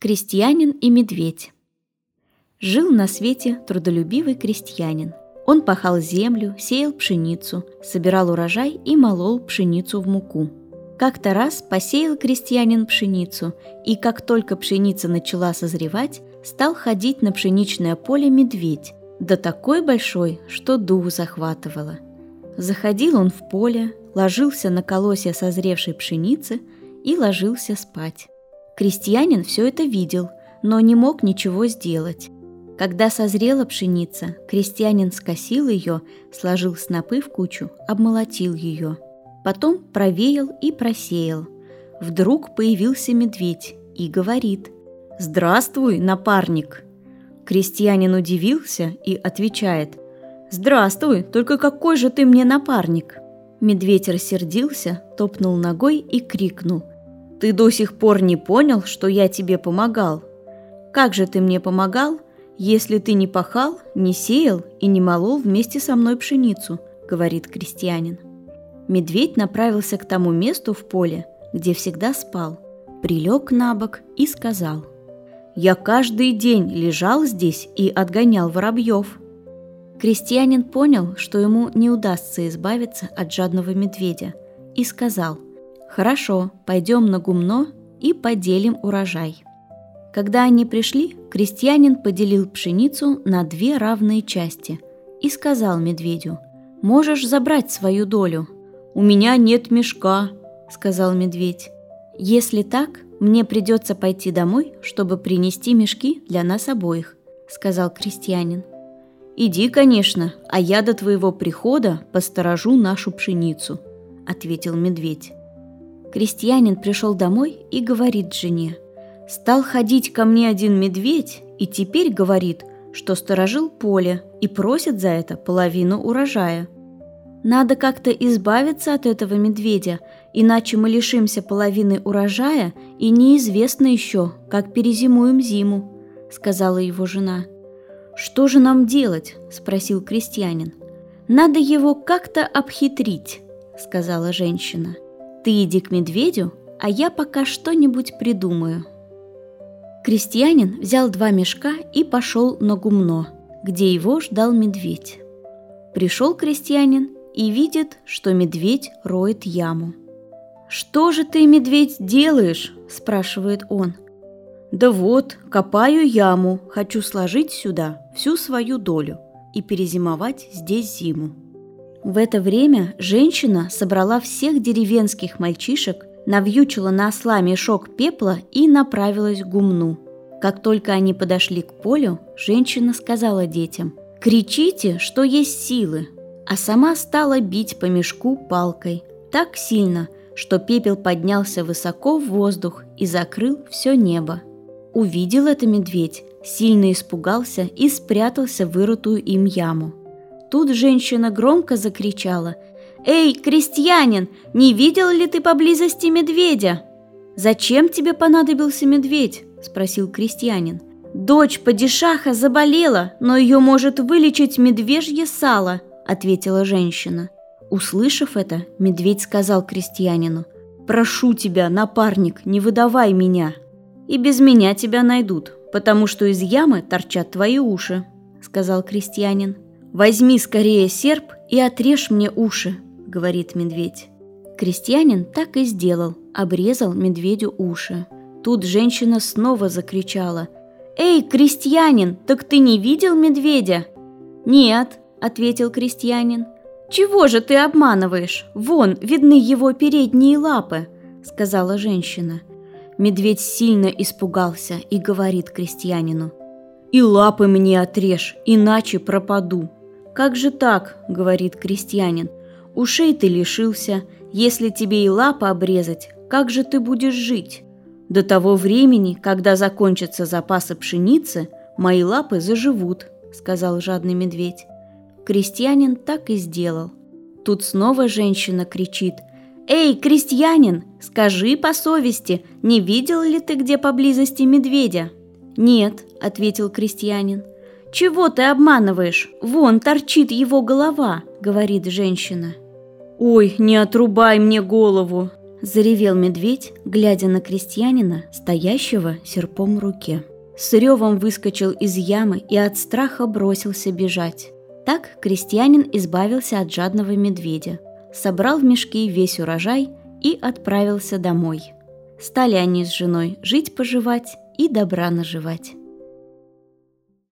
Крестьянин и медведь. Жил на свете трудолюбивый крестьянин. Он пахал землю, сеял пшеницу, собирал урожай и молол пшеницу в муку. Как-то раз посеял крестьянин пшеницу, и как только пшеница начала созревать, стал ходить на пшеничное поле медведь, да такой большой, что дух захватывало. Заходил он в поле, ложился на колосья созревшей пшеницы и ложился спать. Крестьянин все это видел, но не мог ничего сделать. Когда созрела пшеница, крестьянин скосил ее, сложил снопы в кучу, обмолотил ее. Потом провеял и просеял. Вдруг появился медведь и говорит: «Здравствуй, напарник!» Крестьянин удивился и отвечает: «Здравствуй, только какой же ты мне напарник?» Медведь рассердился, топнул ногой и крикнул: «Ты до сих пор не понял, что я тебе помогал? Как же ты мне помогал, если ты не пахал, не сеял и не молол вместе со мной пшеницу?» — говорит крестьянин. Медведь направился к тому месту в поле, где всегда спал, прилег на бок и сказал: «Я каждый день лежал здесь и отгонял воробьев». Крестьянин понял, что ему не удастся избавиться от жадного медведя, и сказал: «Хорошо, пойдем на гумно и поделим урожай». Когда они пришли, крестьянин поделил пшеницу на 2 равные части и сказал медведю: «Можешь забрать свою долю». «У меня нет мешка», — сказал медведь. «Если так, мне придется пойти домой, чтобы принести мешки для нас обоих», — сказал крестьянин. «Иди, конечно, а я до твоего прихода посторожу нашу пшеницу», — ответил медведь. Крестьянин пришел домой и говорит жене: «Стал ходить ко мне один медведь и теперь говорит, что сторожил поле и просит за это половину урожая. Надо как-то избавиться от этого медведя, иначе мы лишимся половины урожая и неизвестно еще, как перезимуем зиму», — сказала его жена. «Что же нам делать?» — спросил крестьянин. «Надо его как-то обхитрить», — сказала женщина. «Ты иди к медведю, а я пока что-нибудь придумаю». Крестьянин взял 2 мешка и пошел на гумно, где его ждал медведь. Пришел крестьянин и видит, что медведь роет яму. «Что же ты, медведь, делаешь?» – спрашивает он. «Да вот, копаю яму, хочу сложить сюда всю свою долю и перезимовать здесь зиму». В это время женщина собрала всех деревенских мальчишек, навьючила на осла мешок пепла и направилась к гумну. Как только они подошли к полю, женщина сказала детям: «Кричите, что есть силы!» А сама стала бить по мешку палкой так сильно, что пепел поднялся высоко в воздух и закрыл все небо. Увидел это медведь, сильно испугался и спрятался в вырытую им яму. Тут женщина громко закричала: «Эй, крестьянин, не видел ли ты поблизости медведя?» «Зачем тебе понадобился медведь?» – спросил крестьянин. «Дочь падишаха заболела, но ее может вылечить медвежье сало», – ответила женщина. Услышав это, медведь сказал крестьянину: «Прошу тебя, напарник, не выдавай меня. И без меня тебя найдут, потому что из ямы торчат твои уши», – сказал крестьянин. «Возьми скорее серп и отрежь мне уши», — говорит медведь. Крестьянин так и сделал, обрезал медведю уши. Тут женщина снова закричала: «Эй, крестьянин, так ты не видел медведя?» «Нет», — ответил крестьянин. «Чего же ты обманываешь? Вон, видны его передние лапы», — сказала женщина. Медведь сильно испугался и говорит крестьянину: «И лапы мне отрежь, иначе пропаду». «Как же так?» – говорит крестьянин. «Ушей ты лишился, если тебе и лапы обрезать, как же ты будешь жить? До того времени, когда закончатся запасы пшеницы, мои лапы заживут», – сказал жадный медведь. Крестьянин так и сделал. Тут снова женщина кричит: «Эй, крестьянин, скажи по совести, не видел ли ты где поблизости медведя?» «Нет», – ответил крестьянин. «Чего ты обманываешь? Вон торчит его голова», — говорит женщина. «Ой, не отрубай мне голову», — Заревел медведь, глядя на крестьянина, стоящего серпом в руке. С ревом выскочил из ямы и от страха бросился бежать. Так крестьянин избавился от жадного медведя, собрал в мешки весь урожай и отправился домой. Стали они с женой жить-поживать и добра наживать.